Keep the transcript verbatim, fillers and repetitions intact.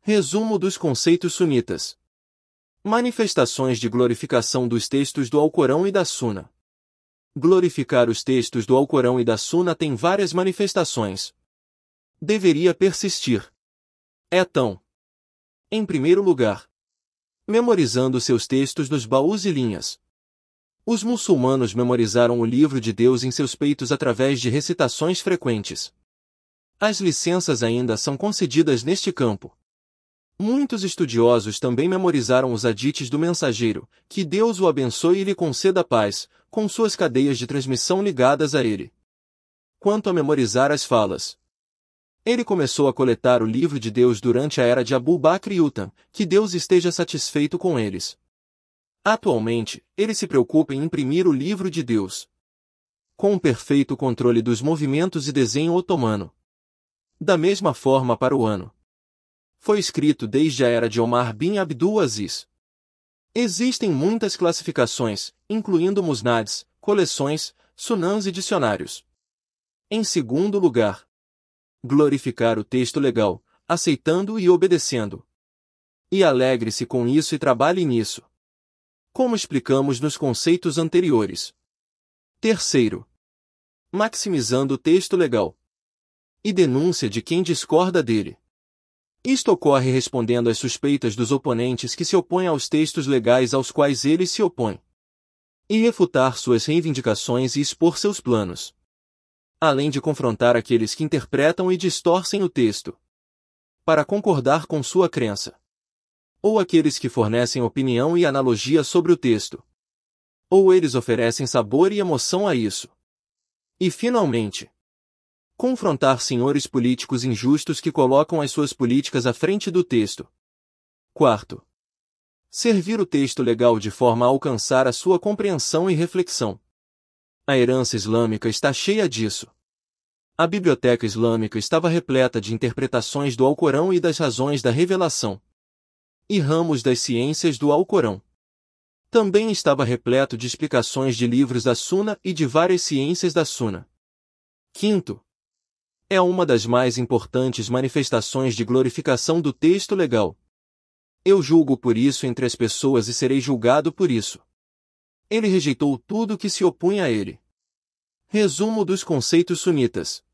Resumo dos conceitos sunitas. Manifestações de glorificação dos textos do Alcorão e da Suna. Glorificar os textos do Alcorão e da Suna tem várias manifestações. Deveria persistir. É tão. Em primeiro lugar, memorizando seus textos nos baús e linhas. Os muçulmanos memorizaram o livro de Deus em seus peitos através de recitações frequentes. As licenças ainda são concedidas neste campo. Muitos estudiosos também memorizaram os hadites do mensageiro, que Deus o abençoe e lhe conceda paz, com suas cadeias de transmissão ligadas a ele. Quanto a memorizar as falas, ele começou a coletar o livro de Deus durante a era de Abu Bakr e Uthman, que Deus esteja satisfeito com eles. Atualmente, ele se preocupa em imprimir o livro de Deus, com um perfeito controle dos movimentos e desenho otomano. Da mesma forma para o ano. Foi escrito desde a era de Omar bin Abdul Aziz. Existem muitas classificações, incluindo musnads, coleções, sunans e dicionários. Em segundo lugar, glorificar o texto legal, aceitando e obedecendo. E alegre-se com isso e trabalhe nisso. Como explicamos nos conceitos anteriores. Terceiro, maximizando o texto legal. E denúncia de quem discorda dele. Isto ocorre respondendo às suspeitas dos oponentes que se opõem aos textos legais aos quais ele se opõe. E refutar suas reivindicações e expor seus planos. Além de confrontar aqueles que interpretam e distorcem o texto, para concordar com sua crença. Ou aqueles que fornecem opinião e analogia sobre o texto. Ou eles oferecem sabor e emoção a isso. E finalmente, confrontar senhores políticos injustos que colocam as suas políticas à frente do texto. Quarto, servir o texto legal de forma a alcançar a sua compreensão e reflexão. A herança islâmica está cheia disso. A biblioteca islâmica estava repleta de interpretações do Alcorão e das razões da revelação. E ramos das ciências do Alcorão. Também estava repleto de explicações de livros da Suna e de várias ciências da Suna. Quinto, é uma das mais importantes manifestações de glorificação do texto legal. Eu julgo por isso entre as pessoas e serei julgado por isso. Ele rejeitou tudo que se opunha a ele. Resumo dos conceitos sunitas.